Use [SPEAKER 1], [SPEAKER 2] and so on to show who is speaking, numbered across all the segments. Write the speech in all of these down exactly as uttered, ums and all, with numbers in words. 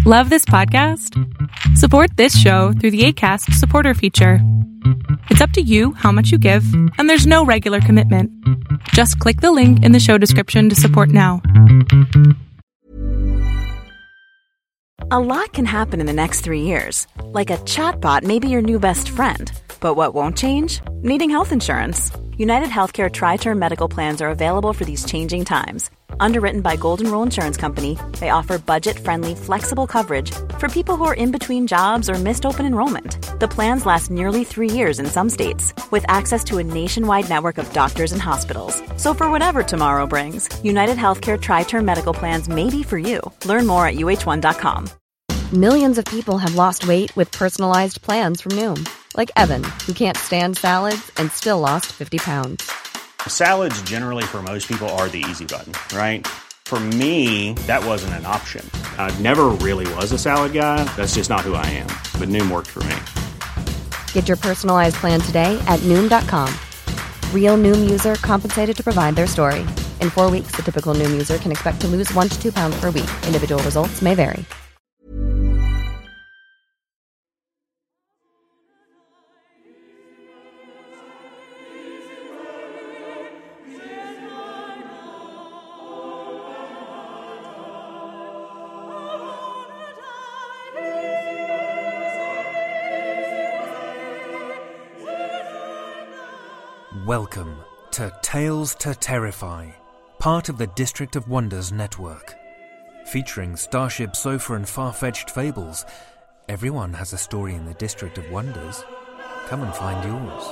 [SPEAKER 1] Love this podcast? Support this show through the Acast supporter feature. It's up to you how much you give, and there's no regular commitment. Just click the link in the show description to support now.
[SPEAKER 2] A lot can happen in the next three years. Like a chatbot may be your new best friend. But what won't change? Needing health insurance. United Healthcare Tri-Term Medical Plans are available for these changing times. Underwritten by Golden Rule Insurance Company, they offer budget-friendly, flexible coverage for people who are in between jobs or missed open enrollment. The plans last nearly three years in some states, with access to a nationwide network of doctors and hospitals. So for whatever tomorrow brings, United Healthcare Tri-Term Medical Plans may be for you. Learn more at U H one dot com.
[SPEAKER 3] Millions of people have lost weight with personalized plans from Noom. Like Evan, who can't stand salads and still lost fifty pounds.
[SPEAKER 4] Salads generally for most people are the easy button, right? For me, that wasn't an option. I never really was a salad guy. That's just not who I am. But Noom worked for me.
[SPEAKER 3] Get your personalized plan today at Noom dot com. Real Noom user compensated to provide their story. In four weeks, the typical Noom user can expect to lose one to two pounds per week. Individual results may vary.
[SPEAKER 5] Welcome to Tales to Terrify, part of the District of Wonders network. Featuring Starship Sofa and far-fetched fables, everyone has a story in the District of Wonders. Come and find yours.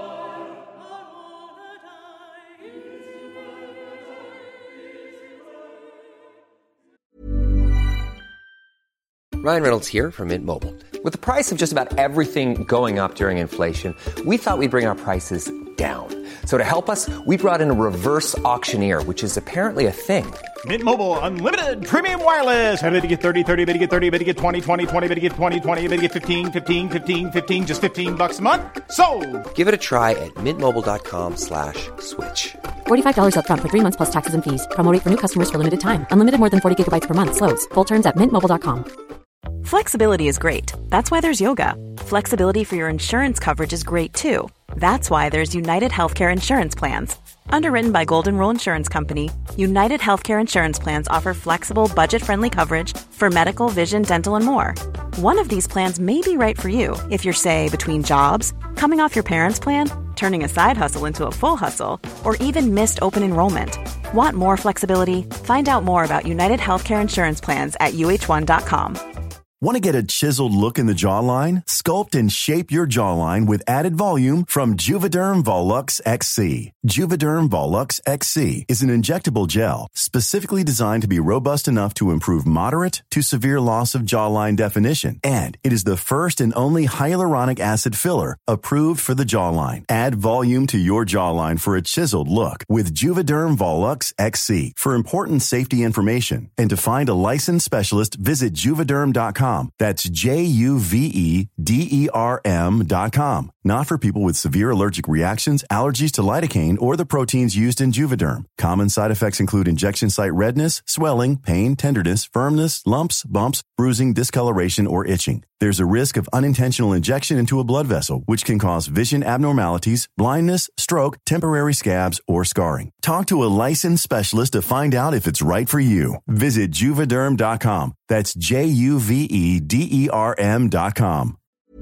[SPEAKER 6] Ryan Reynolds here from Mint Mobile. With the price of just about everything going up during inflation, we thought we'd bring our prices down. So to help us, we brought in a reverse auctioneer, which is apparently a thing.
[SPEAKER 7] Mint Mobile Unlimited Premium Wireless. How to get thirty, thirty, how to get thirty, how to get twenty, twenty, twenty, how to get twenty, twenty, how to get fifteen, fifteen, fifteen, fifteen, just fifteen bucks a month? Sold!
[SPEAKER 6] Give it a try at mintmobile.com slash switch.
[SPEAKER 8] forty-five dollars up front for three months plus taxes and fees. Promo rate for new customers for limited time. Unlimited more than forty gigabytes per month. Slows full terms at mint mobile dot com.
[SPEAKER 2] Flexibility is great. That's why there's yoga. Flexibility for your insurance coverage is great too. That's why there's United Healthcare Insurance Plans. Underwritten by Golden Rule Insurance Company, United Healthcare Insurance Plans offer flexible, budget-friendly coverage for medical, vision, dental, and more. One of these plans may be right for you if you're, say, between jobs, coming off your parents' plan, turning a side hustle into a full hustle, or even missed open enrollment. Want more flexibility? Find out more about United Healthcare Insurance Plans at U H one dot com.
[SPEAKER 9] Want to get a chiseled look in the jawline? Sculpt and shape your jawline with added volume from Juvederm Volux X C. Juvederm Volux X C is an injectable gel specifically designed to be robust enough to improve moderate to severe loss of jawline definition. And it is the first and only hyaluronic acid filler approved for the jawline. Add volume to your jawline for a chiseled look with Juvederm Volux X C. For important safety information and to find a licensed specialist, visit juvederm dot com. That's J U V E D E R M dot com. Not for people with severe allergic reactions, allergies to lidocaine, or the proteins used in Juvederm. Common side effects include injection site redness, swelling, pain, tenderness, firmness, lumps, bumps, bruising, discoloration, or itching. There's a risk of unintentional injection into a blood vessel, which can cause vision abnormalities, blindness, stroke, temporary scabs, or scarring. Talk to a licensed specialist to find out if it's right for you. Visit Juvederm dot com. That's J U V E D E R M dot com.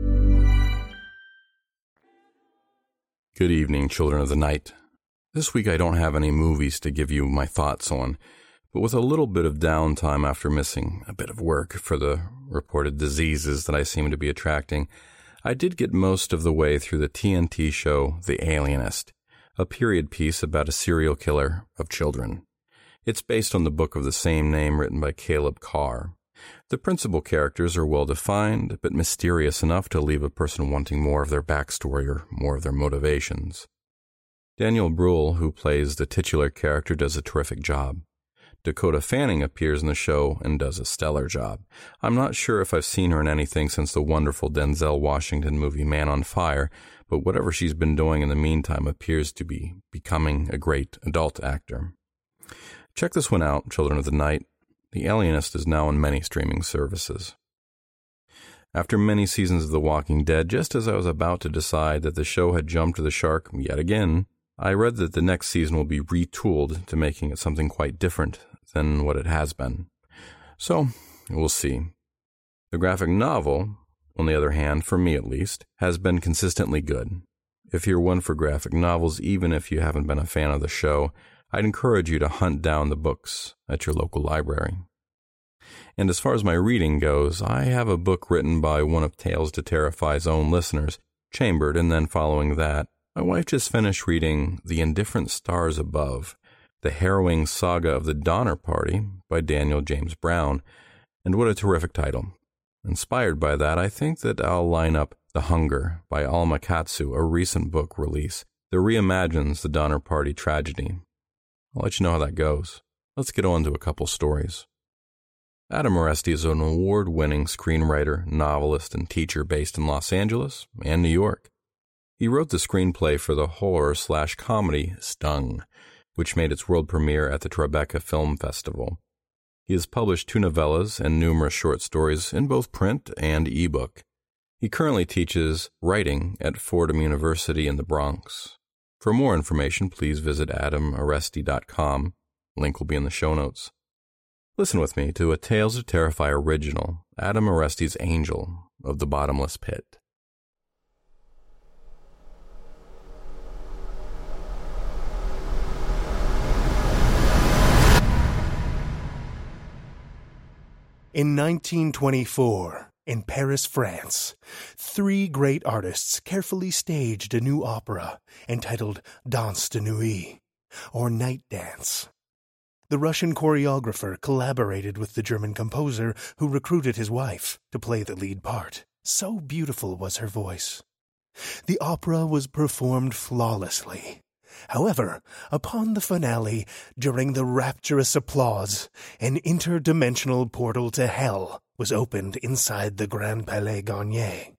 [SPEAKER 10] Good evening, children of the night. This week I don't have any movies to give you my thoughts on, but with a little bit of downtime after missing a bit of work for the reported diseases that I seem to be attracting, I did get most of the way through the T N T show The Alienist, a period piece about a serial killer of children. It's based on the book of the same name written by Caleb Carr. The principal characters are well-defined, but mysterious enough to leave a person wanting more of their backstory or more of their motivations. Daniel Bruhl, who plays the titular character, does a terrific job. Dakota Fanning appears in the show and does a stellar job. I'm not sure if I've seen her in anything since the wonderful Denzel Washington movie Man on Fire, but whatever she's been doing in the meantime appears to be becoming a great adult actor. Check this one out, Children of the Night. The Alienist is now on many streaming services. After many seasons of The Walking Dead, just as I was about to decide that the show had jumped the shark yet again, I read that the next season will be retooled to making it something quite different than what it has been. So, we'll see. The graphic novel, on the other hand, for me at least, has been consistently good. If you're one for graphic novels, even if you haven't been a fan of the show, I'd encourage you to hunt down the books at your local library. And as far as my reading goes, I have a book written by one of Tales to Terrify's own listeners, Chambered, and then following that, my wife just finished reading The Indifferent Stars Above, the harrowing saga of the Donner Party by Daniel James Brown, and what a terrific title. Inspired by that, I think that I'll line up The Hunger by Alma Katsu, a recent book release that reimagines the Donner Party tragedy. I'll let you know how that goes. Let's get on to a couple stories. Adam Oresti is an award-winning screenwriter, novelist, and teacher based in Los Angeles and New York. He wrote the screenplay for the horror-slash-comedy Stung, which made its world premiere at the Tribeca Film Festival. He has published two novellas and numerous short stories in both print and ebook. He currently teaches writing at Fordham University in the Bronx. For more information, please visit adam oresti dot com. Link will be in the show notes. Listen with me to a Tales to Terrify original, Adam Oresti's Angel of the Bottomless Pit.
[SPEAKER 11] In nineteen twenty-four, in Paris, France, three great artists carefully staged a new opera entitled Danse de Nuit, or Night Dance. The Russian choreographer collaborated with the German composer who recruited his wife to play the lead part. So beautiful was her voice. The opera was performed flawlessly. However, upon the finale, during the rapturous applause, an interdimensional portal to hell was opened inside the Grand Palais Garnier.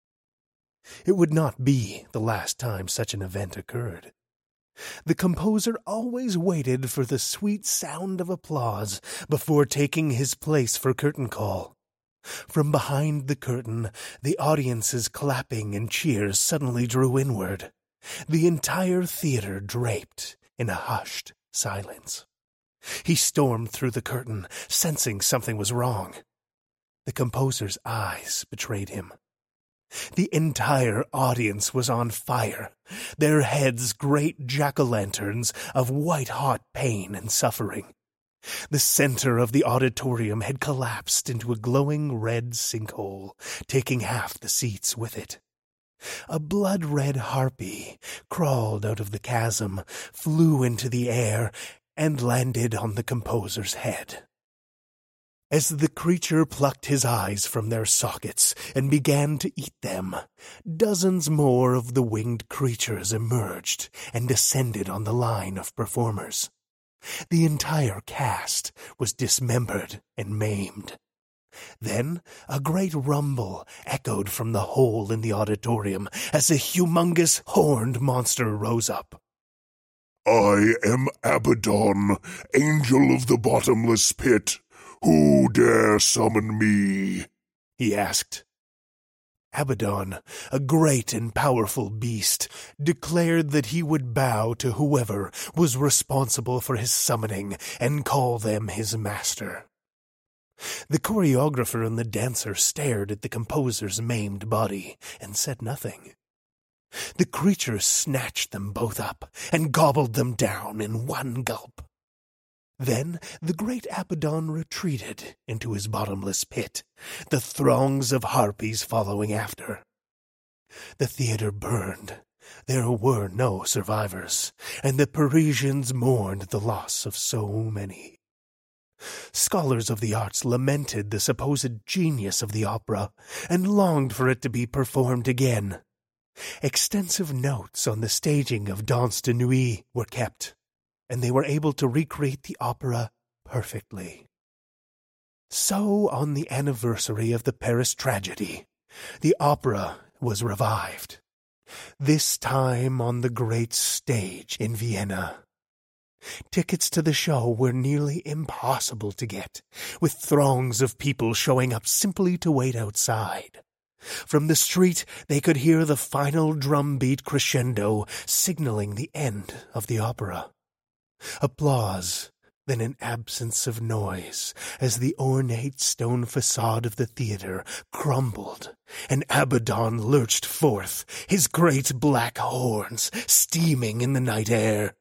[SPEAKER 11] It would not be the last time such an event occurred. The composer always waited for the sweet sound of applause before taking his place for curtain call. From behind the curtain, the audience's clapping and cheers suddenly drew inward. The entire theater draped in a hushed silence. He stormed through the curtain, sensing something was wrong. The composer's eyes betrayed him. The entire audience was on fire, their heads great jack-o'-lanterns of white-hot pain and suffering. The center of the auditorium had collapsed into a glowing red sinkhole, taking half the seats with it. A blood-red harpy crawled out of the chasm, flew into the air, and landed on the composer's head. As the creature plucked his eyes from their sockets and began to eat them, dozens more of the winged creatures emerged and descended on the line of performers. The entire cast was dismembered and maimed. Then a great rumble echoed from the hole in the auditorium as a humongous horned monster rose up.
[SPEAKER 12] "I am Abaddon, Angel of the Bottomless Pit. Who dare summon me?"
[SPEAKER 11] he asked. Abaddon, a great and powerful beast, declared that he would bow to whoever was responsible for his summoning and call them his master. The choreographer and the dancer stared at the composer's maimed body and said nothing. The creature snatched them both up and gobbled them down in one gulp. Then the great Abaddon retreated into his bottomless pit, the throngs of harpies following after. The theater burned. There were no survivors, and the Parisians mourned the loss of so many. Scholars of the arts lamented the supposed genius of the opera and longed for it to be performed again. Extensive notes on the staging of Danse de Nuit were kept, and they were able to recreate the opera perfectly. So, on the anniversary of the Paris tragedy, the opera was revived, this time on the great stage in Vienna. Tickets to the show were nearly impossible to get, with throngs of people showing up simply to wait outside. From the street, they could hear the final drumbeat crescendo signaling the end of the opera. Applause, then an absence of noise, as the ornate stone facade of the theater crumbled, and Abaddon lurched forth, his great black horns steaming in the night air.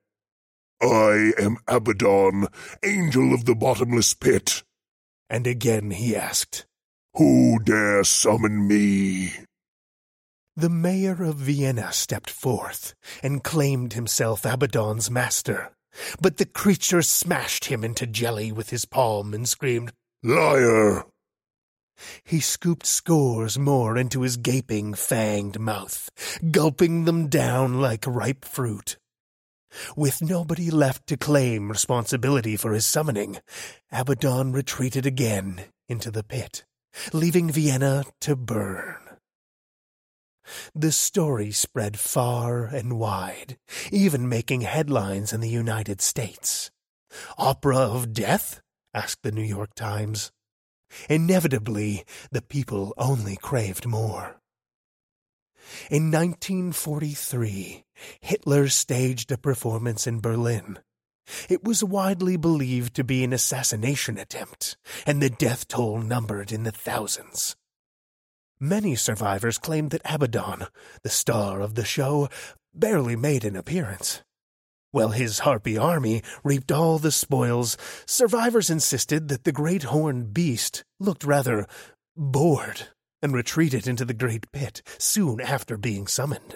[SPEAKER 12] I am Abaddon, angel of the bottomless pit.
[SPEAKER 11] And again he asked,
[SPEAKER 12] Who dare summon me?
[SPEAKER 11] The mayor of Vienna stepped forth and claimed himself Abaddon's master, but the creature smashed him into jelly with his palm and screamed,
[SPEAKER 12] Liar!
[SPEAKER 11] He scooped scores more into his gaping, fanged mouth, gulping them down like ripe fruit. With nobody left to claim responsibility for his summoning, Abaddon retreated again into the pit, leaving Vienna to burn. The story spread far and wide, even making headlines in the United States. Opera of death? Asked the New York Times. Inevitably, the people only craved more. In nineteen forty-three, Hitler staged a performance in Berlin. It was widely believed to be an assassination attempt, and the death toll numbered in the thousands. Many survivors claimed that Abaddon, the star of the show, barely made an appearance. While his harpy army reaped all the spoils, survivors insisted that the great horned beast looked rather bored and retreated into the great pit soon after being summoned.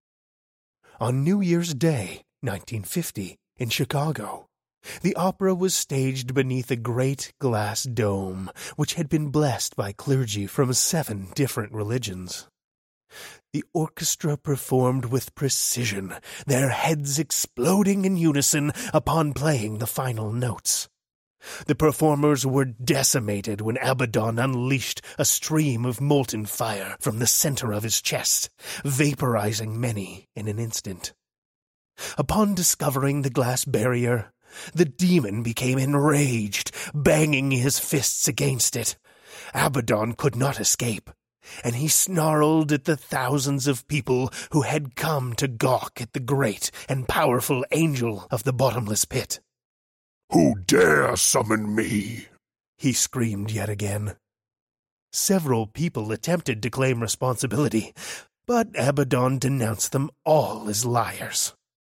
[SPEAKER 11] On New Year's Day, nineteen fifty, in Chicago, the opera was staged beneath a great glass dome, which had been blessed by clergy from seven different religions. The orchestra performed with precision, their heads exploding in unison upon playing the final notes. The performers were decimated when Abaddon unleashed a stream of molten fire from the center of his chest, vaporizing many in an instant. Upon discovering the glass barrier, the demon became enraged, banging his fists against it. Abaddon could not escape, and he snarled at the thousands of people who had come to gawk at the great and powerful angel of the bottomless pit.
[SPEAKER 12] Who dare summon me?
[SPEAKER 11] He screamed yet again. Several people attempted to claim responsibility, but Abaddon denounced them all as liars.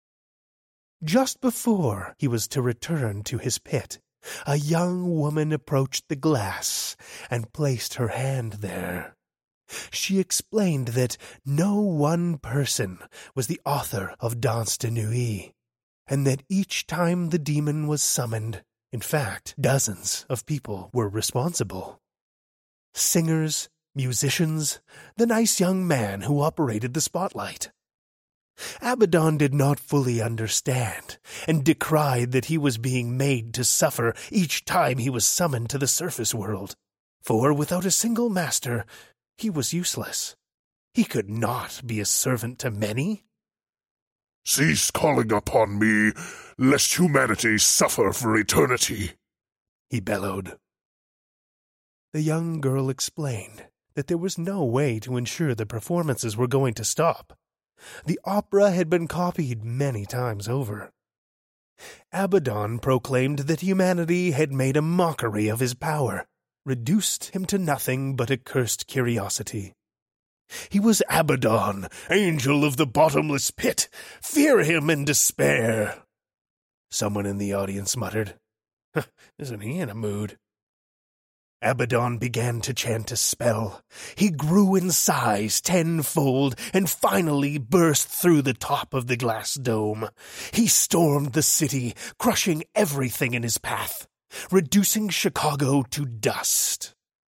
[SPEAKER 11] Just before he was to return to his pit, a young woman approached the glass and placed her hand there. She explained that no one person was the author of Danse de Nuit, and that each time the demon was summoned, in fact, dozens of people were responsible. Singers, musicians, the nice young man who operated the spotlight. Abaddon did not fully understand, and decried that he was being made to suffer each time he was summoned to the surface world, for without a single master, he was useless. He could not be a servant to many.
[SPEAKER 12] Cease calling upon me, lest humanity suffer for eternity,
[SPEAKER 11] he bellowed. The young girl explained that there was no way to ensure the performances were going to stop. The opera had been copied many times over. Abaddon proclaimed that humanity had made a mockery of his power, reduced him to nothing but a cursed curiosity. He was Abaddon, angel of the bottomless pit. Fear him and despair. Someone in the audience muttered, Isn't he in a mood? Abaddon began to chant a spell. He grew in size tenfold and finally burst through the top of the glass dome. He stormed the city, crushing everything in his path, reducing Chicago to dust.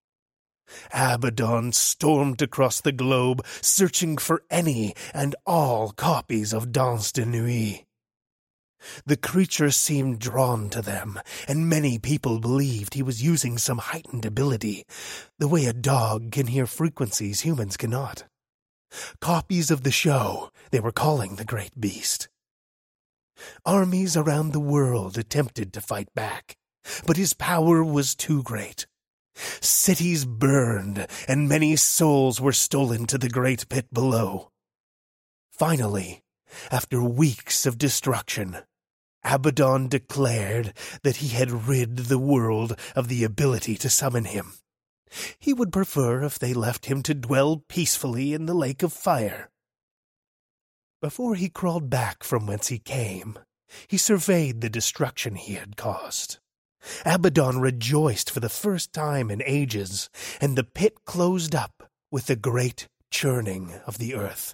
[SPEAKER 11] Abaddon stormed across the globe, searching for any and all copies of Danse de Nuit. The creature seemed drawn to them, and many people believed he was using some heightened ability, the way a dog can hear frequencies humans cannot. Copies of the show they were calling the great beast. Armies around the world attempted to fight back, but his power was too great. Cities burned, and many souls were stolen to the great pit below. Finally, after weeks of destruction, Abaddon declared that he had rid the world of the ability to summon him. He would prefer if they left him to dwell peacefully in the lake of fire. Before he crawled back from whence he came, he surveyed the destruction he had caused. Abaddon rejoiced for the first time in ages, and the pit closed up with the great churning of the earth.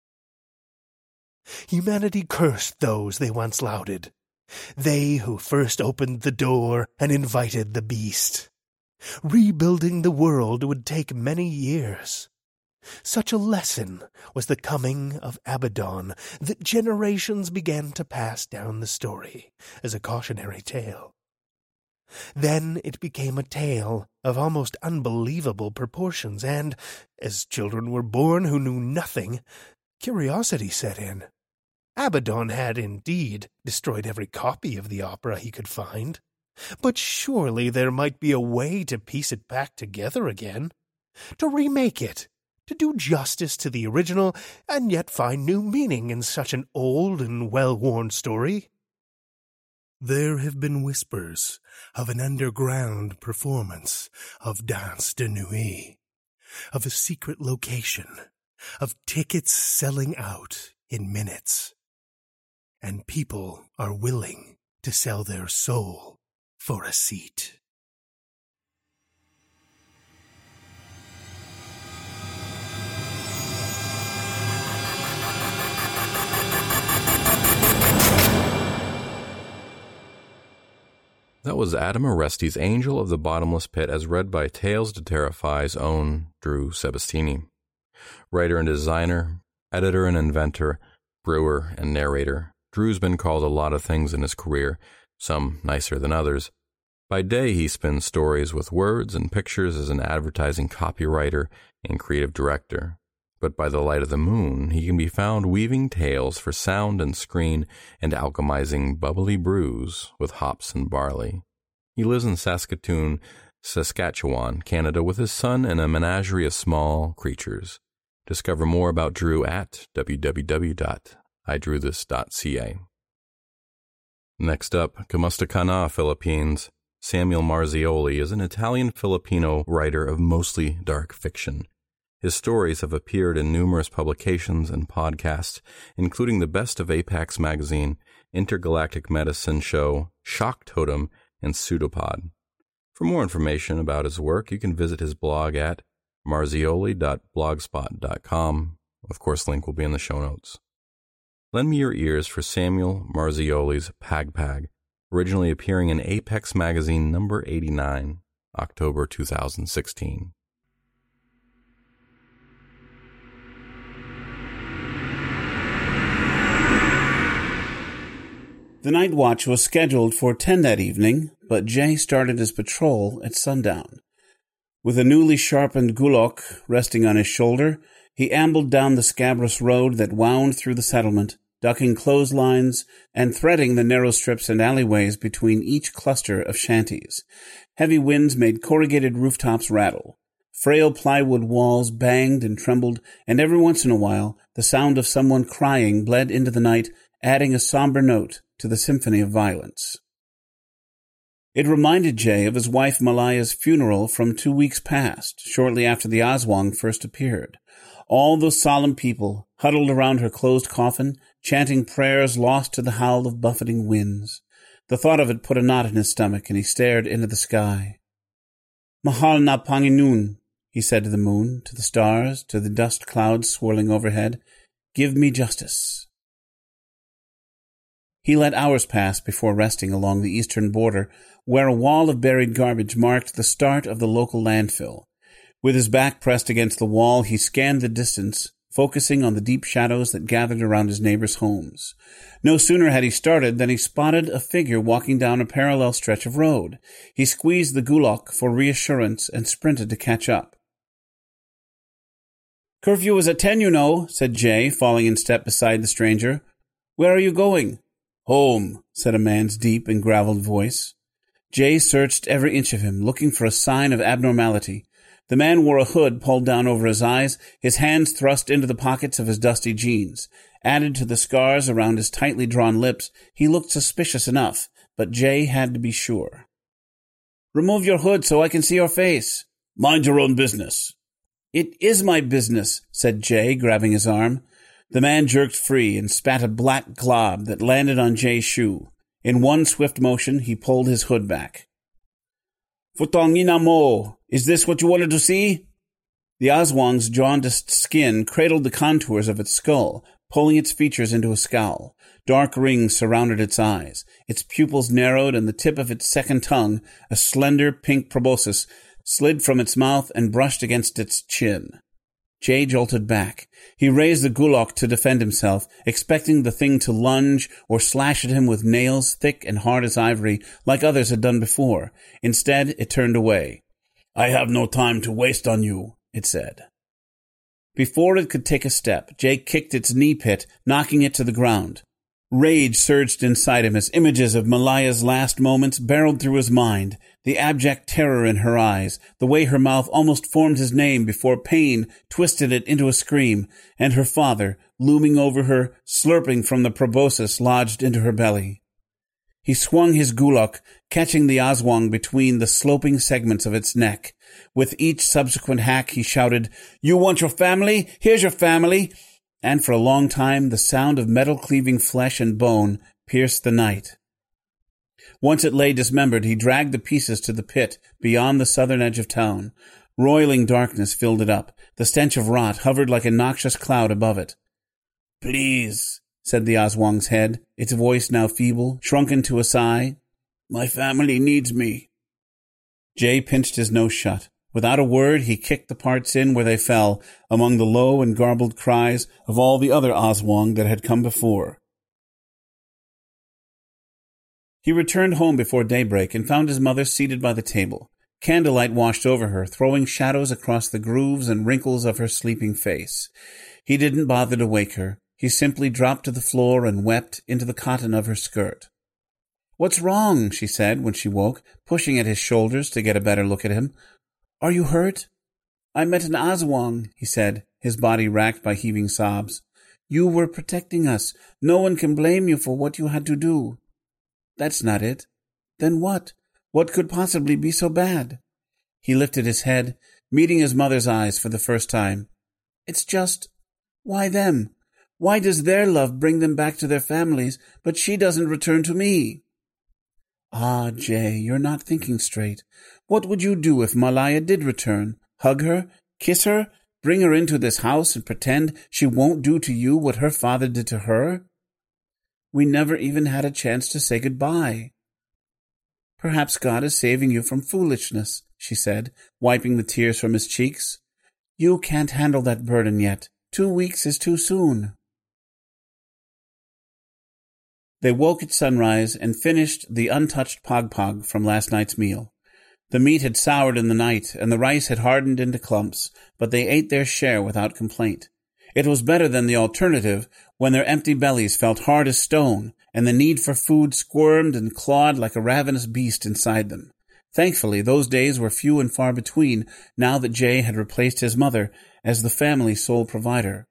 [SPEAKER 11] Humanity cursed those they once lauded, they who first opened the door and invited the beast. Rebuilding the world would take many years. Such a lesson was the coming of Abaddon that generations began to pass down the story as a cautionary tale. Then it became a tale of almost unbelievable proportions, and, as children were born who knew nothing, curiosity set in. Abaddon had indeed destroyed every copy of the opera he could find, but surely there might be a way to piece it back together again, to remake it, to do justice to the original, and yet find new meaning in such an old and well-worn story. There have been whispers of an underground performance of Danse de Nuit, of a secret location, of tickets selling out in minutes. And people are willing to sell their soul for a seat.
[SPEAKER 10] That was Adam Oresti's Angel of the Bottomless Pit, as read by Tales to Terrify's own Drew Sebastini. Writer and designer, editor and inventor, brewer and narrator, Drew's been called a lot of things in his career, some nicer than others. By day, he spins stories with words and pictures as an advertising copywriter and creative director. But by the light of the moon, he can be found weaving tales for sound and screen and alchemizing bubbly brews with hops and barley. He lives in Saskatoon, Saskatchewan, Canada, with his son and a menagerie of small creatures. Discover more about Drew at w w w dot i drew this dot c a. Next up, Kamusta Kana, Philippines. Samuel Marzioli is an Italian-Filipino writer of mostly dark fiction. His stories have appeared in numerous publications and podcasts, including the Best of Apex magazine, Intergalactic Medicine Show, Shock Totem, and Pseudopod. For more information about his work, you can visit his blog at marzioli dot blogspot dot com. Of course, link will be in the show notes. Lend me your ears for Samuel Marzioli's Pag Pag, originally appearing in Apex magazine number eighty-nine, October two thousand sixteen.
[SPEAKER 13] The night watch was scheduled for ten that evening, but Jay started his patrol at sundown. With a newly sharpened gulok resting on his shoulder, he ambled down the scabrous road that wound through the settlement, ducking clotheslines and threading the narrow strips and alleyways between each cluster of shanties. Heavy winds made corrugated rooftops rattle. Frail plywood walls banged and trembled, and every once in a while the sound of someone crying bled into the night, adding a somber note to the symphony of violence. It reminded Jay of his wife Malaya's funeral from two weeks past, shortly after the Aswang first appeared. All those solemn people huddled around her closed coffin, chanting prayers lost to the howl of buffeting winds. The thought of it put a knot in his stomach, and he stared into the sky. Mahal na Panginoon, he said to the moon, to the stars, to the dust clouds swirling overhead, give me justice. He let hours pass before resting along the eastern border, where a wall of buried garbage marked the start of the local landfill. With his back pressed against the wall, he scanned the distance, focusing on the deep shadows that gathered around his neighbors' homes. No sooner had he started than he spotted a figure walking down a parallel stretch of road. He squeezed the gulok for reassurance and sprinted to catch up. "Curfew is at ten, you know," said Jay, falling in step beside the stranger. "Where are you going?" Home, said a man's deep and graveled voice. Jay searched every inch of him, looking for a sign of abnormality. The man wore a hood pulled down over his eyes, his hands thrust into the pockets of his dusty jeans. Added to the scars around his tightly drawn lips, he looked suspicious enough, but Jay had to be sure. Remove your hood so I can see your face. Mind your own business. It is my business, said Jay, grabbing his arm. The man jerked free and spat a black glob that landed on Jay's shoe. In one swift motion, he pulled his hood back. Futonginamo, is this what you wanted to see? The Aswang's jaundiced skin cradled the contours of its skull, pulling its features into a scowl. Dark rings surrounded its eyes. Its pupils narrowed, and the tip of its second tongue, a slender pink proboscis, slid from its mouth and brushed against its chin. Jay jolted back. He raised the gulok to defend himself, expecting the thing to lunge or slash at him with nails thick and hard as ivory, like others had done before. Instead, it turned away. I have no time to waste on you, it said. Before it could take a step, Jay kicked its knee pit, knocking it to the ground. Rage surged inside him as images of Malaya's last moments barreled through his mind, the abject terror in her eyes, the way her mouth almost formed his name before pain twisted it into a scream, and her father, looming over her, slurping from the proboscis lodged into her belly. He swung his gulok, catching the Aswang between the sloping segments of its neck. With each subsequent hack he shouted, You want your family? Here's your family! And for a long time the sound of metal-cleaving flesh and bone pierced the night. Once it lay dismembered, he dragged the pieces to the pit beyond the southern edge of town. Roiling darkness filled it up. The stench of rot hovered like a noxious cloud above it. Please, said the Aswang's head, its voice now feeble, shrunken to a sigh. My family needs me. Jay pinched his nose shut. Without a word, he kicked the parts in where they fell, among the low and garbled cries of all the other Aswang that had come before. He returned home before daybreak and found his mother seated by the table. Candlelight washed over her, throwing shadows across the grooves and wrinkles of her sleeping face. He didn't bother to wake her. He simply dropped to the floor and wept into the cotton of her skirt. What's wrong? She said when she woke, pushing at his shoulders to get a better look at him. Are you hurt? I met an Aswang, he said, his body racked by heaving sobs. You were protecting us. No one can blame you for what you had to do. That's not it. Then what? What could possibly be so bad? He lifted his head, meeting his mother's eyes for the first time. It's just, why them? Why does their love bring them back to their families, but she doesn't return to me? Ah, Jay, you're not thinking straight. What would you do if Malaya did return? Hug her? Kiss her? Bring her into this house and pretend she won't do to you what her father did to her? We never even had a chance to say goodbye. Perhaps God is saving you from foolishness, she said, wiping the tears from his cheeks. You can't handle that burden yet. Two weeks is too soon. They woke at sunrise and finished the untouched pog-pog from last night's meal. The meat had soured in the night, and the rice had hardened into clumps, but they ate their share without complaint. It was better than the alternative, when their empty bellies felt hard as stone, and the need for food squirmed and clawed like a ravenous beast inside them. Thankfully, those days were few and far between, now that Jay had replaced his mother as the family's sole provider.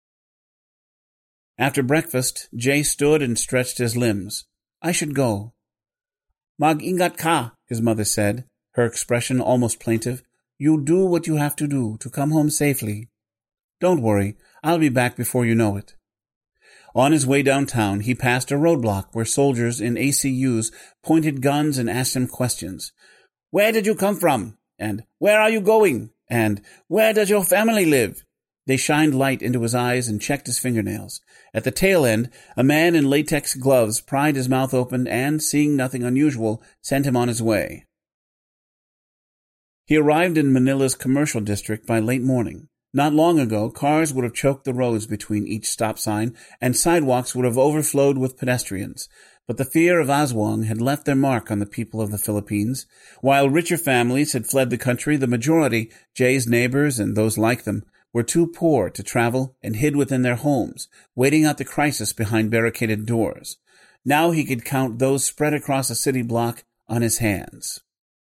[SPEAKER 13] After breakfast, Jay stood and stretched his limbs. I should go. Mag-ingat ka, his mother said, her expression almost plaintive. You do what you have to do to come home safely. Don't worry, I'll be back before you know it. On his way downtown, he passed a roadblock where soldiers in A C Us pointed guns and asked him questions. Where did you come from? And where are you going? And where does your family live? They shined light into his eyes and checked his fingernails. At the tail end, a man in latex gloves pried his mouth open and, seeing nothing unusual, sent him on his way. He arrived in Manila's commercial district by late morning. Not long ago, cars would have choked the roads between each stop sign, and sidewalks would have overflowed with pedestrians. But the fear of Aswang had left their mark on the people of the Philippines. While richer families had fled the country, the majority, Jay's neighbors and those like them, were too poor to travel and hid within their homes, waiting out the crisis behind barricaded doors. Now he could count those spread across a city block on his hands.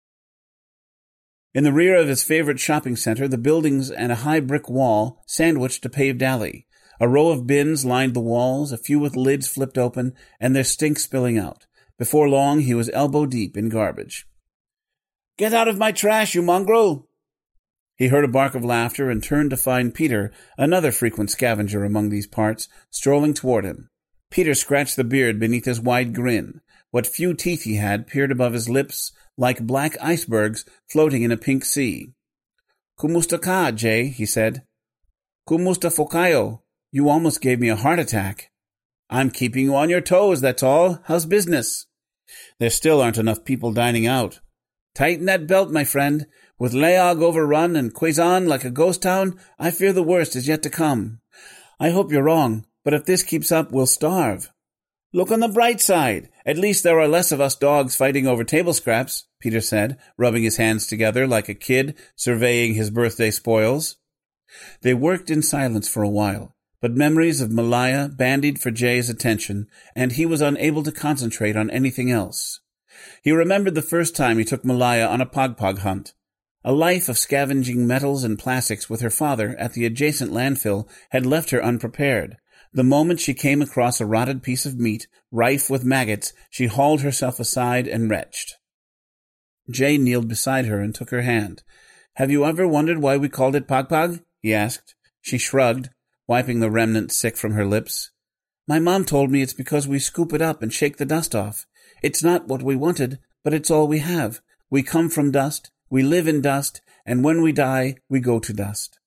[SPEAKER 13] In the rear of his favorite shopping center, the buildings and a high brick wall sandwiched a paved alley. A row of bins lined the walls, a few with lids flipped open, and their stink spilling out. Before long, he was elbow-deep in garbage. "Get out of my trash, you mongrel!" He heard a bark of laughter and turned to find Peter, another frequent scavenger among these parts, strolling toward him. Peter scratched the beard beneath his wide grin. What few teeth he had peered above his lips like black icebergs floating in a pink sea. "Kumusta ka, Jay," he said. "Kumusta fokayo. You almost gave me a heart attack." "I'm keeping you on your toes, that's all. How's business?" "There still aren't enough people dining out." "Tighten that belt, my friend. With Layog overrun and Quezon like a ghost town, I fear the worst is yet to come. I hope you're wrong, but if this keeps up, we'll starve." "Look on the bright side. At least there are less of us dogs fighting over table scraps," Peter said, rubbing his hands together like a kid surveying his birthday spoils. They worked in silence for a while, but memories of Malaya bandied for Jay's attention, and he was unable to concentrate on anything else. He remembered the first time he took Malaya on a pog-pog hunt. A life of scavenging metals and plastics with her father at the adjacent landfill had left her unprepared. The moment she came across a rotted piece of meat, rife with maggots, she hauled herself aside and retched. Jay kneeled beside her and took her hand. "Have you ever wondered why we called it pog-pog?" he asked. She shrugged, wiping the remnant sick from her lips. "My mom told me it's because we scoop it up and shake the dust off. It's not what we wanted, but it's all we have. We come from dust, we live in dust, and when we die, we go to dust."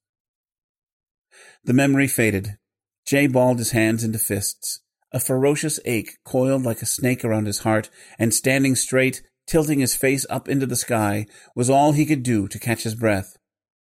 [SPEAKER 13] The memory faded. Jay balled his hands into fists. A ferocious ache coiled like a snake around his heart, and standing straight, tilting his face up into the sky, was all he could do to catch his breath.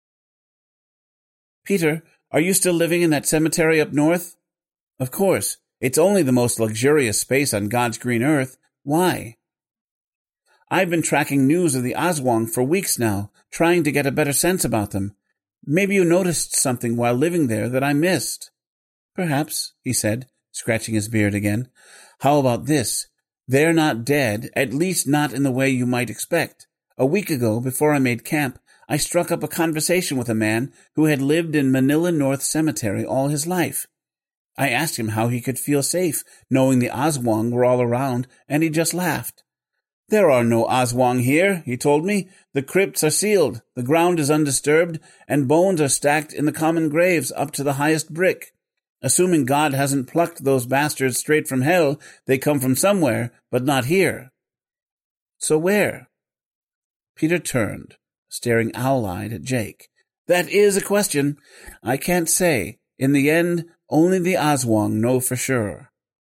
[SPEAKER 13] "Peter, are you still living in that cemetery up north?" "Of course. It's only the most luxurious space on God's green earth. Why?" "I've been tracking news of the Aswang for weeks now, trying to get a better sense about them. Maybe you noticed something while living there that I missed." "Perhaps," he said, scratching his beard again. "How about this? They're not dead, at least not in the way you might expect. A week ago, before I made camp, I struck up a conversation with a man who had lived in Manila North Cemetery all his life. I asked him how he could feel safe, knowing the Aswang were all around, and he just laughed. 'There are no Aswang here,' he told me. 'The crypts are sealed, the ground is undisturbed, and bones are stacked in the common graves up to the highest brick. Assuming God hasn't plucked those bastards straight from hell, they come from somewhere, but not here.'" "So where?" Peter turned, staring owl-eyed at Jake. "That is a question. I can't say. In the end, only the Aswang know for sure."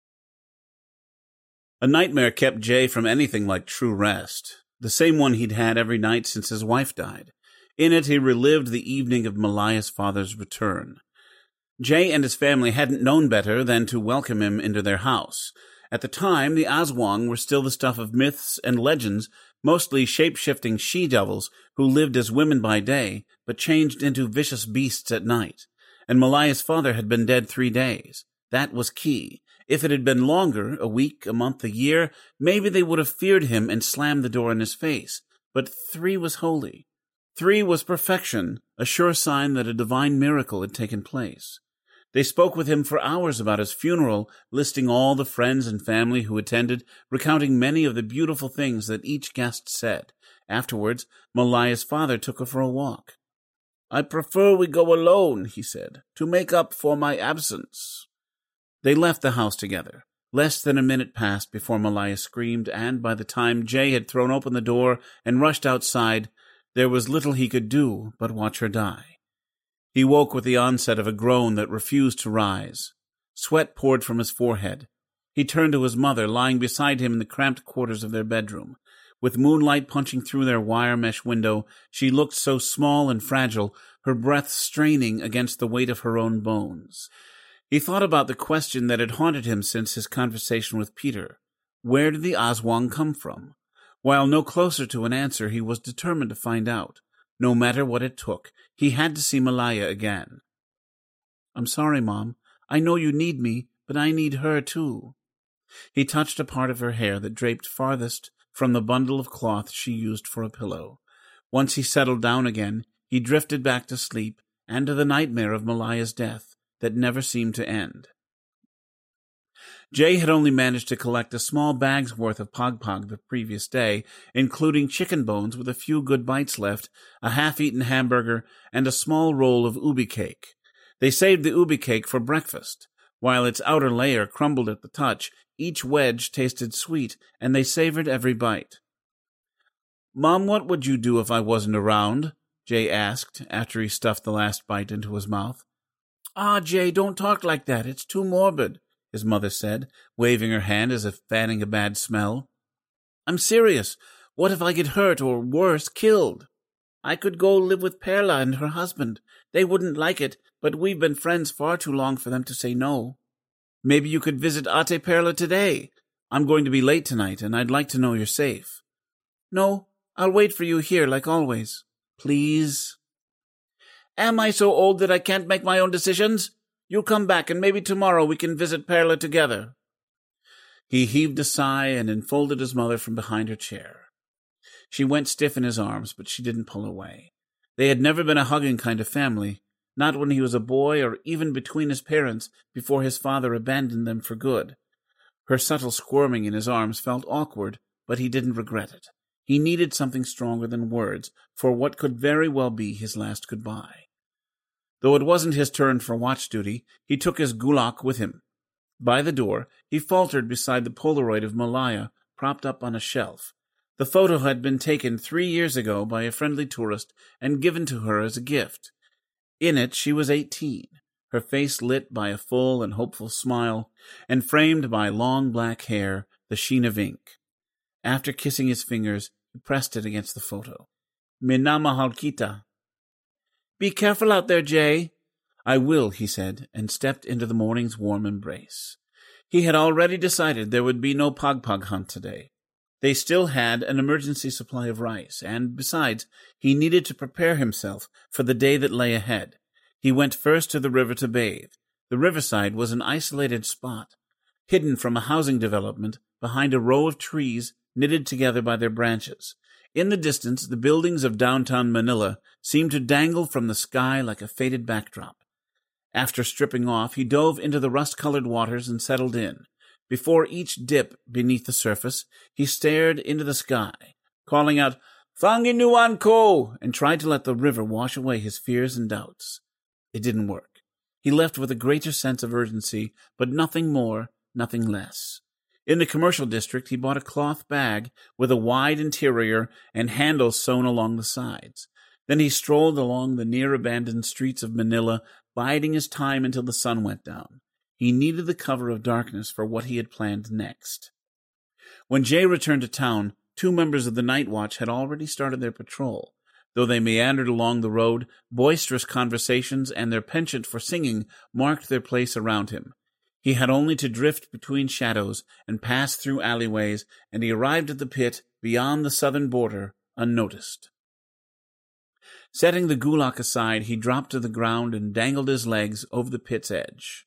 [SPEAKER 13] A nightmare kept Jay from anything like true rest, the same one he'd had every night since his wife died. In it, he relived the evening of Malaya's father's return. Jay and his family hadn't known better than to welcome him into their house. At the time, the Aswang were still the stuff of myths and legends, mostly shape-shifting she-devils who lived as women by day, but changed into vicious beasts at night. And Malaya's father had been dead three days. That was key. If it had been longer, a week, a month, a year, maybe they would have feared him and slammed the door in his face. But three was holy. Three was perfection, a sure sign that a divine miracle had taken place. They spoke with him for hours about his funeral, listing all the friends and family who attended, recounting many of the beautiful things that each guest said. Afterwards, Malaya's father took her for a walk. "I prefer we go alone," he said, "to make up for my absence." They left the house together. Less than a minute passed before Malaya screamed, and by the time Jay had thrown open the door and rushed outside, there was little he could do but watch her die. He woke with the onset of a groan that refused to rise. Sweat poured from his forehead. He turned to his mother, lying beside him in the cramped quarters of their bedroom. With moonlight punching through their wire mesh window, she looked so small and fragile, her breath straining against the weight of her own bones. He thought about the question that had haunted him since his conversation with Peter. Where did the Aswang come from? While no closer to an answer, he was determined to find out. No matter what it took, he had to see Malaya again. "I'm sorry, Mom. I know you need me, but I need her too." He touched a part of her hair that draped farthest from the bundle of cloth she used for a pillow. Once he settled down again, he drifted back to sleep and to the nightmare of Malaya's death that never seemed to end. Jay had only managed to collect a small bag's worth of pog-pog the previous day, including chicken bones with a few good bites left, a half-eaten hamburger, and a small roll of ubi cake. They saved the ubi cake for breakfast. While its outer layer crumbled at the touch, each wedge tasted sweet, and they savored every bite. "Mom, what would you do if I wasn't around?" Jay asked, after he stuffed the last bite into his mouth. "Ah, Jay, don't talk like that. It's too morbid," his mother said, waving her hand as if fanning a bad smell. "I'm serious. What if I get hurt or, worse, killed? I could go live with Perla and her husband. They wouldn't like it, but we've been friends far too long for them to say no. Maybe you could visit Ate Perla today. I'm going to be late tonight, and I'd like to know you're safe." "No, I'll wait for you here like always. Please." "Am I so old that I can't make my own decisions? You come back, and maybe tomorrow we can visit Perla together." He heaved a sigh and enfolded his mother from behind her chair. She went stiff in his arms, but she didn't pull away. They had never been a hugging kind of family, not when he was a boy or even between his parents before his father abandoned them for good. Her subtle squirming in his arms felt awkward, but he didn't regret it. He needed something stronger than words for what could very well be his last goodbye. Though it wasn't his turn for watch duty, he took his gulak with him. By the door, he faltered beside the Polaroid of Malaya propped up on a shelf. The photo had been taken three years ago by a friendly tourist and given to her as a gift. In it she was eighteen, her face lit by a full and hopeful smile, and framed by long black hair, the sheen of ink. After kissing his fingers, he pressed it against the photo. "Minama halkita." "Be careful out there, Jay." "I will," he said, and stepped into the morning's warm embrace. He had already decided there would be no pog-pog hunt today. They still had an emergency supply of rice, and, besides, he needed to prepare himself for the day that lay ahead. He went first to the river to bathe. The riverside was an isolated spot, hidden from a housing development behind a row of trees knitted together by their branches. In the distance, the buildings of downtown Manila seemed to dangle from the sky like a faded backdrop. After stripping off, he dove into the rust-colored waters and settled in. Before each dip beneath the surface, he stared into the sky, calling out, "Fanginuan ko!" and tried to let the river wash away his fears and doubts. It didn't work. He left with a greater sense of urgency, but nothing more, nothing less. In the commercial district, he bought a cloth bag with a wide interior and handles sewn along the sides. Then he strolled along the near-abandoned streets of Manila, biding his time until the sun went down. He needed the cover of darkness for what he had planned next. When Jay returned to town, two members of the night watch had already started their patrol. Though they meandered along the road, boisterous conversations and their penchant for singing marked their place around him. He had only to drift between shadows and pass through alleyways, and he arrived at the pit beyond the southern border unnoticed. Setting the gulak aside, he dropped to the ground and dangled his legs over the pit's edge.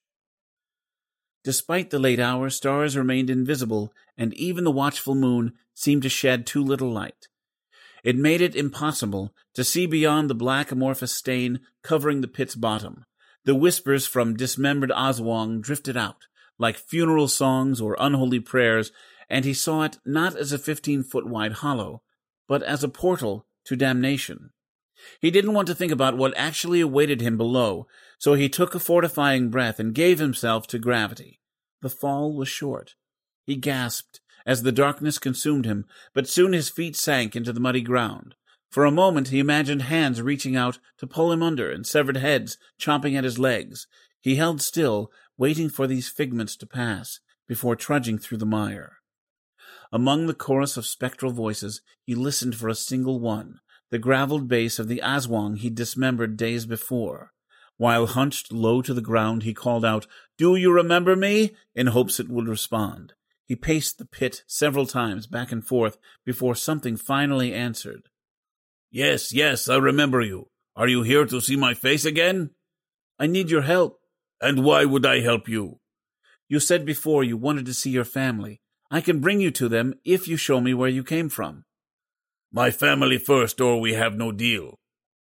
[SPEAKER 13] Despite the late hour, stars remained invisible, and even the watchful moon seemed to shed too little light. It made it impossible to see beyond the black amorphous stain covering the pit's bottom. The whispers from dismembered Aswang drifted out, like funeral songs or unholy prayers, and he saw it not as a fifteen-foot-wide hollow, but as a portal to damnation. He didn't want to think about what actually awaited him below, so he took a fortifying breath and gave himself to gravity. The fall was short. He gasped as the darkness consumed him, but soon his feet sank into the muddy ground. For a moment he imagined hands reaching out to pull him under and severed heads chomping at his legs. He held still, waiting for these figments to pass, before trudging through the mire. Among the chorus of spectral voices, he listened for a single one, the gravelled bass of the Aswang he dismembered days before. While hunched low to the ground, he called out, "Do you remember me?" in hopes it would respond. He paced the pit several times back and forth before something finally answered. "Yes, yes, I remember you. Are you here to see my face again?" "I need your help." "And why would I help you?" You said before you wanted to see your family. I can bring you to them if you show me where you came from.
[SPEAKER 14] My family first, or we have no deal.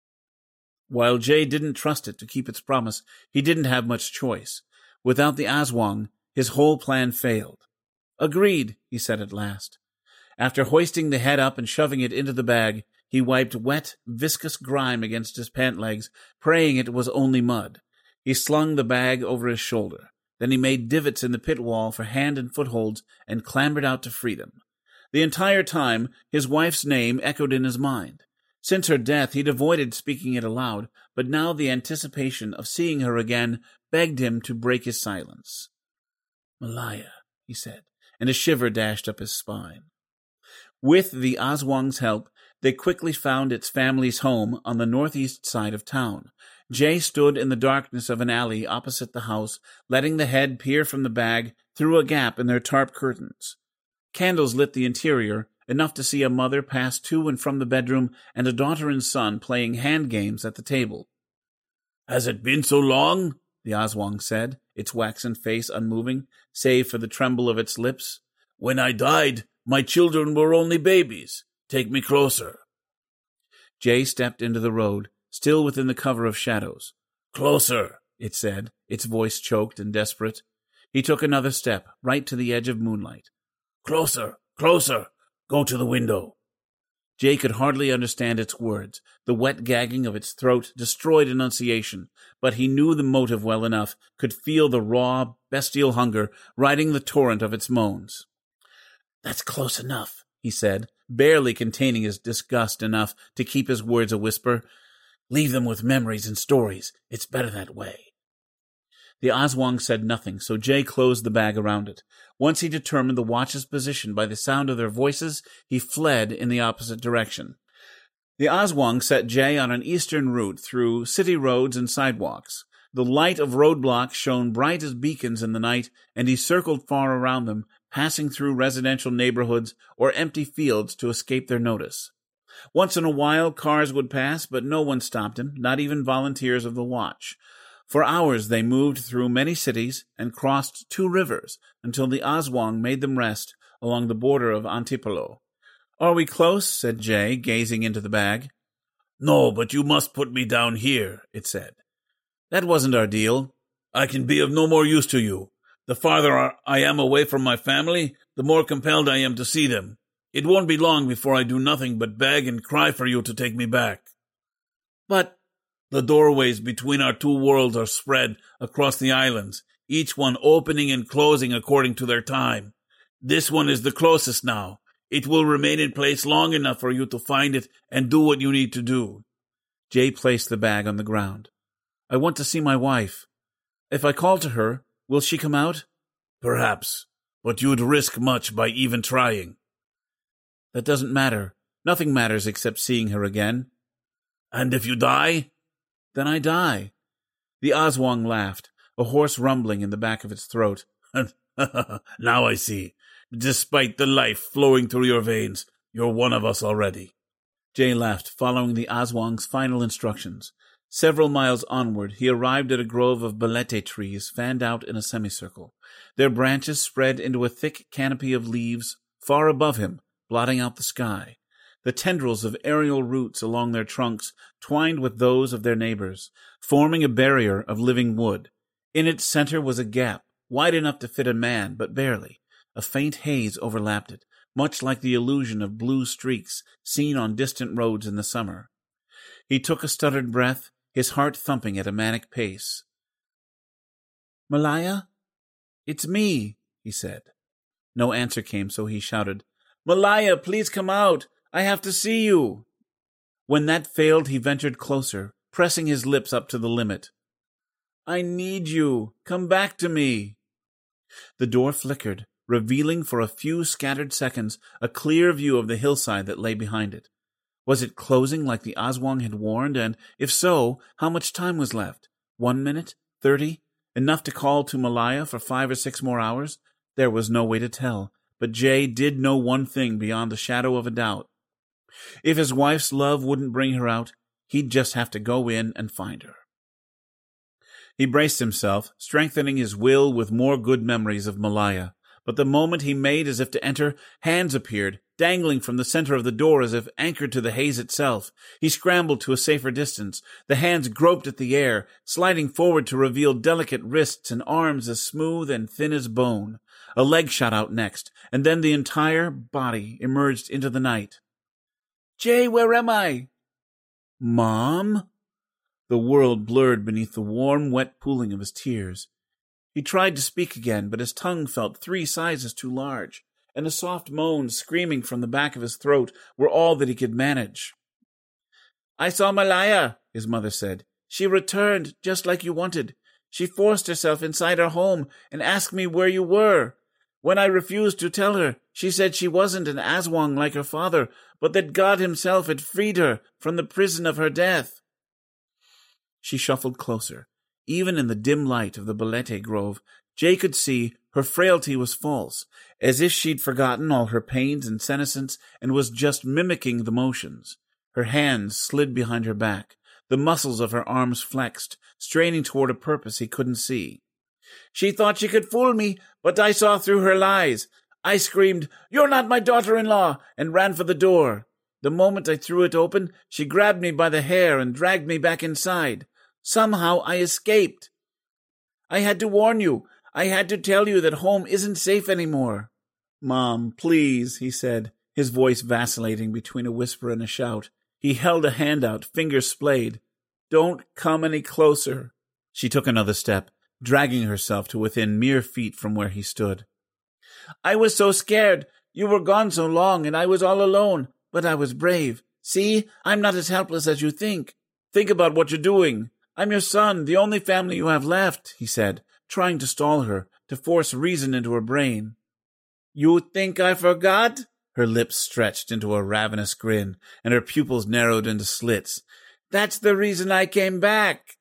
[SPEAKER 13] While Jay didn't trust it to keep its promise, he didn't have much choice. Without the Aswang, his whole plan failed. Agreed, he said at last. After hoisting the head up and shoving it into the bag, he wiped wet, viscous grime against his pant legs, praying it was only mud. He slung the bag over his shoulder. Then he made divots in the pit wall for hand and footholds and clambered out to freedom. The entire time, his wife's name echoed in his mind. Since her death, he'd avoided speaking it aloud, but now the anticipation of seeing her again begged him to break his silence. Malaya, he said, and a shiver dashed up his spine. With the Aswang's help, they quickly found its family's home on the northeast side of town. Jay stood in the darkness of an alley opposite the house, letting the head peer from the bag through a gap in their tarp curtains. Candles lit the interior, enough to see a mother pass to and from the bedroom and a daughter and son playing hand games at the table.
[SPEAKER 14] Has it been so long?
[SPEAKER 13] The Aswang said, its waxen face unmoving, save for the tremble of its lips.
[SPEAKER 14] When I died, my children were only babies. Take me closer.
[SPEAKER 13] Jay stepped into the road, still within the cover of shadows.
[SPEAKER 14] Closer,
[SPEAKER 13] it said, its voice choked and desperate. He took another step, right to the edge of moonlight.
[SPEAKER 14] Closer, closer. Go to the window.
[SPEAKER 13] Jay could hardly understand its words. The wet gagging of its throat destroyed enunciation, but he knew the motive well enough, could feel the raw, bestial hunger riding the torrent of its moans. That's close enough, he said, barely containing his disgust enough to keep his words a whisper. Leave them with memories and stories. It's better that way. The Aswang said nothing, so Jay closed the bag around it. Once he determined the watch's position by the sound of their voices, he fled in the opposite direction. The Aswang set Jay on an eastern route through city roads and sidewalks. The light of roadblocks shone bright as beacons in the night, and he circled far around them, passing through residential neighborhoods or empty fields to escape their notice. Once in a while, cars would pass, but no one stopped him, not even volunteers of the watch. For hours they moved through many cities and crossed two rivers until the Aswang made them rest along the border of Antipolo. Are we close? Said Jay, gazing into the bag.
[SPEAKER 14] No, but you must put me down here, it said.
[SPEAKER 13] That wasn't our deal.
[SPEAKER 14] I can be of no more use to you. The farther I am away from my family, the more compelled I am to see them. It won't be long before I do nothing but beg and cry for you to take me back.
[SPEAKER 13] But
[SPEAKER 14] the doorways between our two worlds are spread across the islands, each one opening and closing according to their time. This one is the closest now. It will remain in place long enough for you to find it and do what you need to do.
[SPEAKER 13] Jay placed the bag on the ground. I want to see my wife. If I call to her, will she come out?
[SPEAKER 14] Perhaps, but you'd risk much by even trying.
[SPEAKER 13] That doesn't matter. Nothing matters except seeing her again.
[SPEAKER 14] And if you die?
[SPEAKER 13] Then I die. The Aswang laughed, a hoarse rumbling in the back of its throat.
[SPEAKER 14] Now I see. Despite the life flowing through your veins, you're one of us already.
[SPEAKER 13] Jay laughed, following the Aswang's final instructions. Several miles onward, he arrived at a grove of belete trees fanned out in a semicircle. Their branches spread into a thick canopy of leaves far above him, blotting out the sky. The tendrils of aerial roots along their trunks twined with those of their neighbors, forming a barrier of living wood. In its center was a gap, wide enough to fit a man, but barely. A faint haze overlapped it, much like the illusion of blue streaks seen on distant roads in the summer. He took a stuttered breath, his heart thumping at a manic pace. Malaya? It's me, he said. No answer came, so he shouted, Malaya, please come out! I have to see you! When that failed, he ventured closer, pressing his lips up to the limit. I need you! Come back to me! The door flickered, revealing for a few scattered seconds a clear view of the hillside that lay behind it. Was it closing like the Aswang had warned, and if so, how much time was left? One minute? Thirty? Enough to call to Malaya for five or six more hours? There was no way to tell, but Jay did know one thing beyond the shadow of a doubt. If his wife's love wouldn't bring her out, he'd just have to go in and find her.
[SPEAKER 14] He braced himself, strengthening his will with more good memories of Malaya. But the moment he made as if to enter, hands appeared, dangling from the center of the door as if anchored to the haze itself. He scrambled to a safer distance. The hands groped at the air, sliding forward to reveal delicate wrists and arms as smooth and thin as bone. A leg shot out next, and then the entire body emerged into the night. "Jay, where am I?" "Mom?" The world blurred beneath the warm, wet pooling of his tears. He tried to speak again, but his tongue felt three sizes too large, and the soft moans screaming from the back of his throat were all that he could manage. "I saw Malaya," his mother said. "She returned, just like you wanted. She forced herself inside our home and asked me where you were. When I refused to tell her, she said she wasn't an Aswang like her father, but that God himself had freed her from the prison of her death." She shuffled closer. Even in the dim light of the Belete Grove, Jay could see her frailty was false, as if she'd forgotten all her pains and senescence and was just mimicking the motions. Her hands slid behind her back, the muscles of her arms flexed, straining toward a purpose he couldn't see. "She thought she could fool me, but I saw through her lies. I screamed, 'You're not my daughter-in-law,' and ran for the door. The moment I threw it open, she grabbed me by the hair and dragged me back inside. Somehow I escaped. I had to warn you. I had to tell you that home isn't safe anymore." "Mom, please," he said, his voice vacillating between a whisper and a shout. He held a hand out, fingers splayed. "Don't come any closer." She took another step, dragging herself to within mere feet from where he stood. "I was so scared. You were gone so long, and I was all alone. But I was brave. See, I'm not as helpless as you think. Think about what you're doing. I'm your son, the only family you have left," he said, trying to stall her, to force reason into her brain. "You think I forgot?" Her lips stretched into a ravenous grin, and her pupils narrowed into slits. "That's the reason I came back."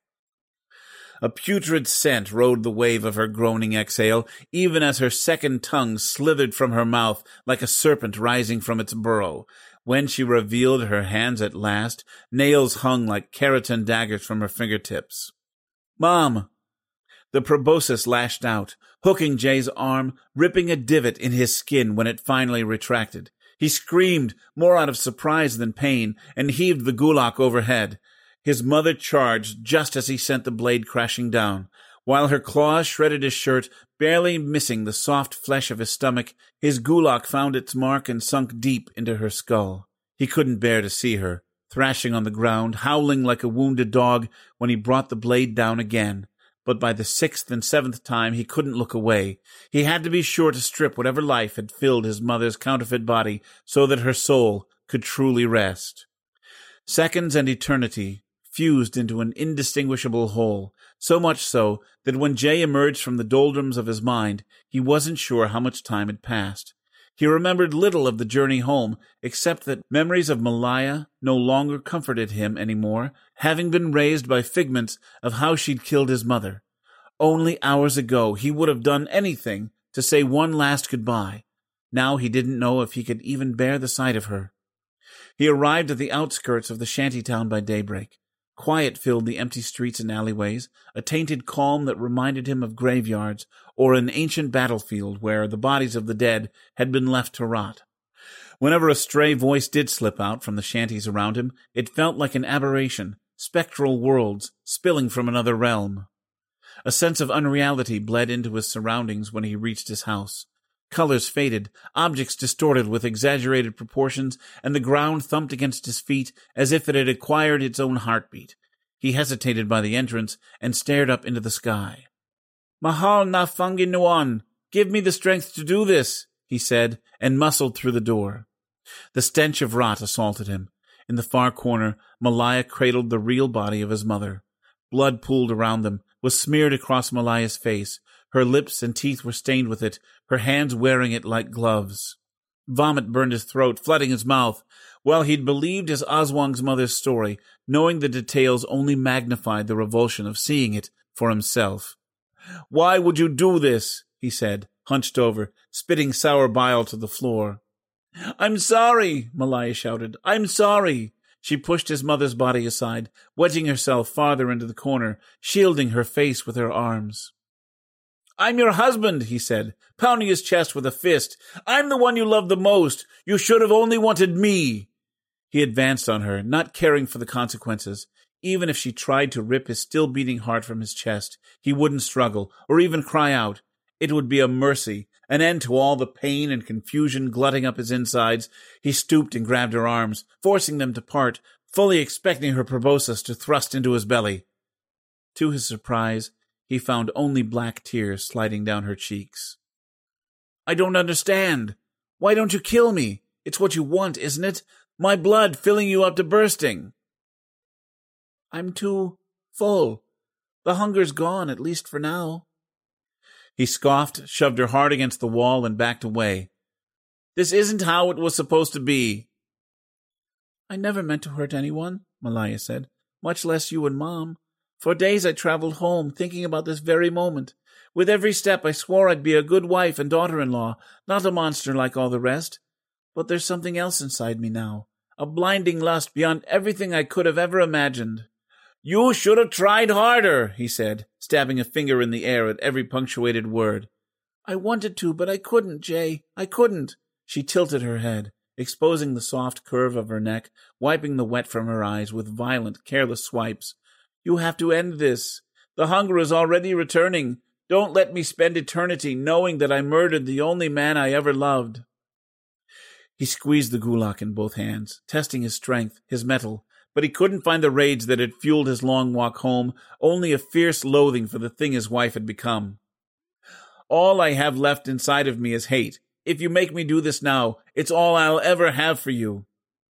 [SPEAKER 14] A putrid scent rode the wave of her groaning exhale, even as her second tongue slithered from her mouth like a serpent rising from its burrow. When she revealed her hands at last, nails hung like keratin daggers from her fingertips. "Mom!" The proboscis lashed out, hooking Jay's arm, ripping a divot in his skin when it finally retracted. He screamed, more out of surprise than pain, and heaved the gulak overhead. His mother charged just as he sent the blade crashing down. While her claws shredded his shirt, barely missing the soft flesh of his stomach, his gulak found its mark and sunk deep into her skull. He couldn't bear to see her, thrashing on the ground, howling like a wounded dog when he brought the blade down again. But by the sixth and seventh time he couldn't look away. He had to be sure to strip whatever life had filled his mother's counterfeit body so that her soul could truly rest. Seconds and eternity fused into an indistinguishable whole, so much so that when Jay emerged from the doldrums of his mind, he wasn't sure how much time had passed. He remembered little of the journey home, except that memories of Malaya no longer comforted him any more, having been raised by figments of how she'd killed his mother. Only hours ago he would have done anything to say one last goodbye. Now he didn't know if he could even bear the sight of her. He arrived at the outskirts of the shantytown by daybreak. Quiet filled the empty streets and alleyways, a tainted calm that reminded him of graveyards or an ancient battlefield where the bodies of the dead had been left to rot. Whenever a stray voice did slip out from the shanties around him, it felt like an aberration, spectral worlds spilling from another realm. A sense of unreality bled into his surroundings when he reached his house. Colors faded, objects distorted with exaggerated proportions, and the ground thumped against his feet as if it had acquired its own heartbeat. He hesitated by the entrance and stared up into the sky. "Mahal na fungi nuan, give me the strength to do this," he said, and muscled through the door. The stench of rot assaulted him. In the far corner, Malaya cradled the real body of his mother. Blood pooled around them, was smeared across Malaya's face. Her lips and teeth were stained with it, her hands wearing it like gloves. Vomit burned his throat, flooding his mouth. Well, he'd believed his Aswang's mother's story, knowing the details only magnified the revulsion of seeing it for himself. "Why would you do this?" he said, hunched over, spitting sour bile to the floor. "I'm sorry," Malaya shouted. "I'm sorry." She pushed his mother's body aside, wedging herself farther into the corner, shielding her face with her arms. "I'm your husband," he said, pounding his chest with a fist. "I'm the one you love the most. You should have only wanted me." He advanced on her, not caring for the consequences. Even if she tried to rip his still-beating heart from his chest, he wouldn't struggle, or even cry out. It would be a mercy, an end to all the pain and confusion glutting up his insides. He stooped and grabbed her arms, forcing them to part, fully expecting her proboscis to thrust into his belly. To his surprise, he found only black tears sliding down her cheeks. "I don't understand. Why don't you kill me? It's what you want, isn't it? My blood filling you up to bursting." "I'm too full. The hunger's gone, at least for now." He scoffed, shoved her hard against the wall, and backed away. "This isn't how it was supposed to be." "I never meant to hurt anyone," Malaya said, "much less you and Mom. For days I traveled home, thinking about this very moment. With every step I swore I'd be a good wife and daughter-in-law, not a monster like all the rest. But there's something else inside me now, a blinding lust beyond everything I could have ever imagined." "You should have tried harder," he said, stabbing a finger in the air at every punctuated word. "I wanted to, but I couldn't, Jay. I couldn't." She tilted her head, exposing the soft curve of her neck, wiping the wet from her eyes with violent, careless swipes. "You have to end this. The hunger is already returning. Don't let me spend eternity knowing that I murdered the only man I ever loved." He squeezed the gulak in both hands, testing his strength, his mettle, but he couldn't find the rage that had fueled his long walk home, only a fierce loathing for the thing his wife had become. "All I have left inside of me is hate. If you make me do this now, it's all I'll ever have for you."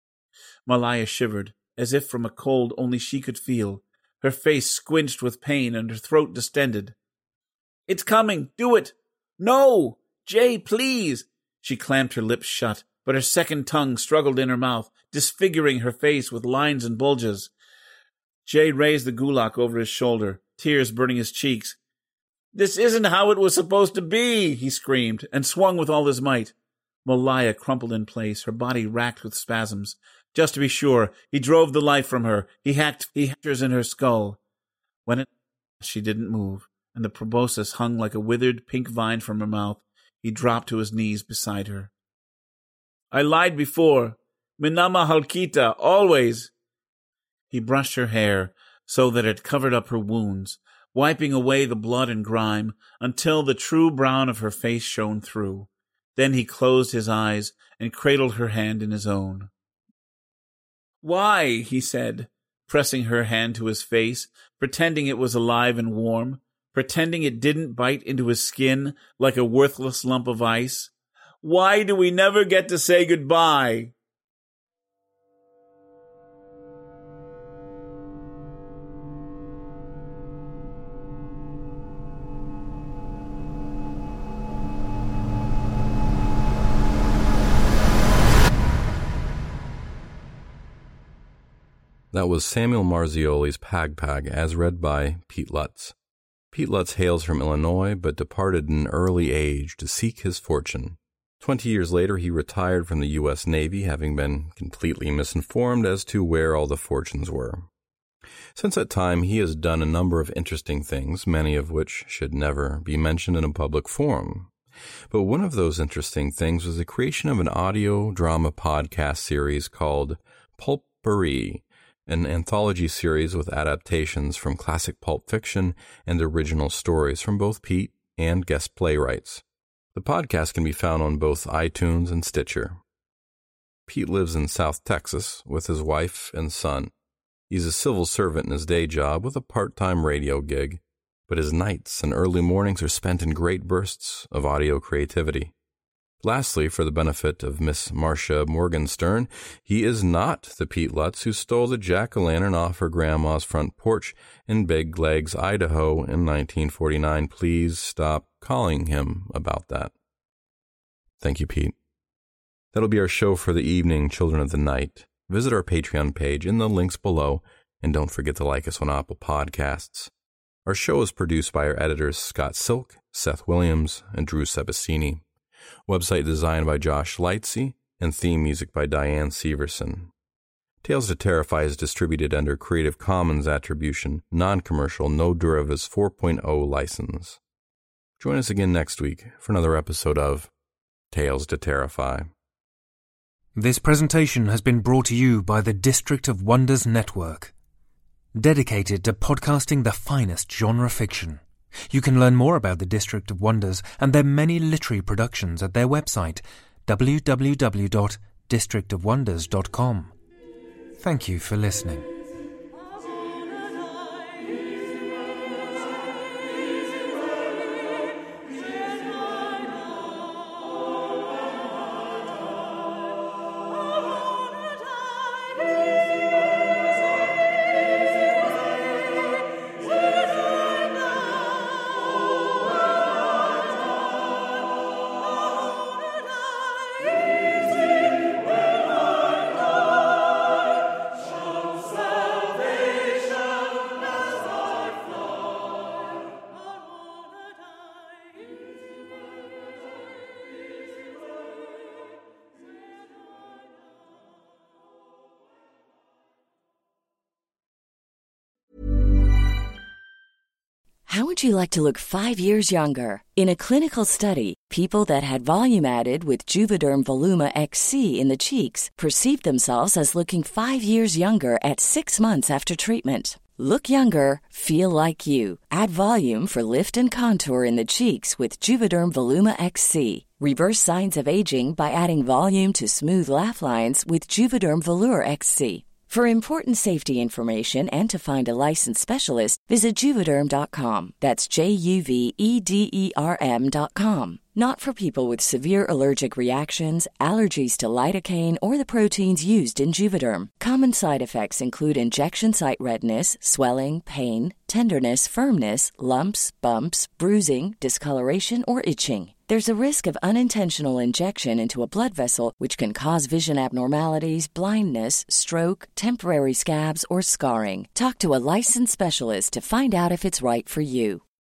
[SPEAKER 14] Malaya shivered, as if from a cold only she could feel. Her face squinched with pain and her throat distended. "It's coming. Do it." "No! Jay, please!" She clamped her lips shut, but her second tongue struggled in her mouth, disfiguring her face with lines and bulges. Jay raised the gulak over his shoulder, tears burning his cheeks. "This isn't how it was supposed to be," he screamed, and swung with all his might. Malaya crumpled in place, her body racked with spasms. Just to be sure, he drove the life from her. He hacked he hacked in her skull. When it she didn't move, and the proboscis hung like a withered pink vine from her mouth, he dropped to his knees beside her. "I lied before. Minama Halkita, always." He brushed her hair so that it covered up her wounds, wiping away the blood and grime until the true brown of her face shone through. Then he closed his eyes and cradled her hand in his own. "Why?" he said, pressing her hand to his face, pretending it was alive and warm, pretending it didn't bite into his skin like a worthless lump of ice. "Why do we never get to say goodbye?"
[SPEAKER 10] That was Samuel Marzioli's Pag Pag, as read by Pete Lutz. Pete Lutz hails from Illinois, but departed in early age to seek his fortune. Twenty years later, he retired from the U S Navy, having been completely misinformed as to where all the fortunes were. Since that time, he has done a number of interesting things, many of which should never be mentioned in a public forum. But one of those interesting things was the creation of an audio drama podcast series called Pulppery, an anthology series with adaptations from classic pulp fiction and original stories from both Pete and guest playwrights. The podcast can be found on both iTunes and Stitcher. Pete lives in South Texas with his wife and son. He's a civil servant in his day job with a part-time radio gig, but his nights and early mornings are spent in great bursts of audio creativity. Lastly, for the benefit of Miss Marcia Morgenstern, he is not the Pete Lutz who stole the jack-o'-lantern off her grandma's front porch in Big Legs, Idaho in nineteen forty-nine. Please stop calling him about that. Thank you, Pete. That'll be our show for the evening, Children of the Night. Visit our Patreon page in the links below, and don't forget to like us on Apple Podcasts. Our show is produced by our editors Scott Silk, Seth Williams, and Drew Sebastini. Website designed by Josh Lightsey, and theme music by Diane Severson. Tales to Terrify is distributed under Creative Commons Attribution, Non-Commercial, No Derivatives four point oh license. Join us again next week for another episode of Tales to Terrify.
[SPEAKER 5] This presentation has been brought to you by the District of Wonders Network, dedicated to podcasting the finest genre fiction. You can learn more about the District of Wonders and their many literary productions at their website, w w w dot district of wonders dot com. Thank you for listening.
[SPEAKER 15] How would you like to look five years younger? In a clinical study, people that had volume added with Juvederm Voluma X C in the cheeks perceived themselves as looking five years younger at six months after treatment. Look younger, feel like you. Add volume for lift and contour in the cheeks with Juvederm Voluma X C. Reverse signs of aging by adding volume to smooth laugh lines with Juvederm Volure X C. For important safety information and to find a licensed specialist, visit Juvederm dot com. That's J U V E D E R M dot com. Not for people with severe allergic reactions, allergies to lidocaine, or the proteins used in Juvederm. Common side effects include injection site redness, swelling, pain, tenderness, firmness, lumps, bumps, bruising, discoloration, or itching. There's a risk of unintentional injection into a blood vessel, which can cause vision abnormalities, blindness, stroke, temporary scabs, or scarring. Talk to a licensed specialist to find out if it's right for you.